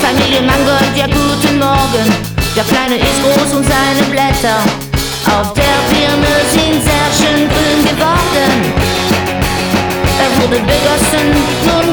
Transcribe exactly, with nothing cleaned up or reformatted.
Familie Mangold, ja guten Morgen. Der Kleine ist groß und seine Blätter auf der Birne sind sehr schön grün geworden. Er wurde begossen, nur